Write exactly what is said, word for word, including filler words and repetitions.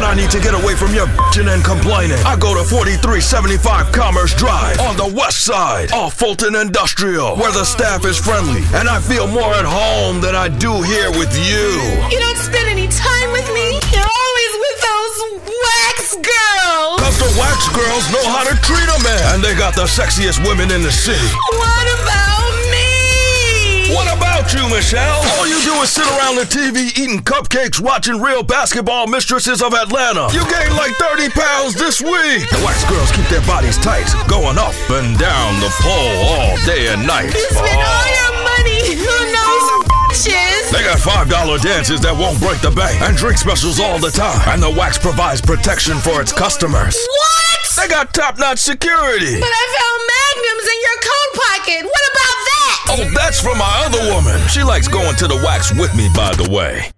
I need to get away from your bitching and complaining, I go to forty-three seventy-five Commerce Drive on the west side off Fulton Industrial, where the staff is friendly and I feel more at home than I do here with you. You don't spend any time with me. You're always with those wax girls. Cause the wax girls know how to treat a man, and they got the sexiest women in the city. What about me? What about you, Michelle? All you do is sit around the T V eating cupcakes, watching Real Basketball Mistresses of Atlanta. You gained like thirty pounds this week. The wax girls keep their bodies tight, going up and down the pole all day and night. You spend all your money on those bitches. They got five dollar dances that won't break the bank and drink specials all the time. And the wax provides protection for its customers. What? They got top-notch security. But I found magnums in your coat pocket. What about that? Oh, that's from my other woman. She likes going to the wax with me, by the way.